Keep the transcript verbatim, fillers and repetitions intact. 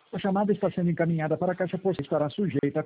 A chamada está sendo encaminhada para a caixa postal e estará sujeita a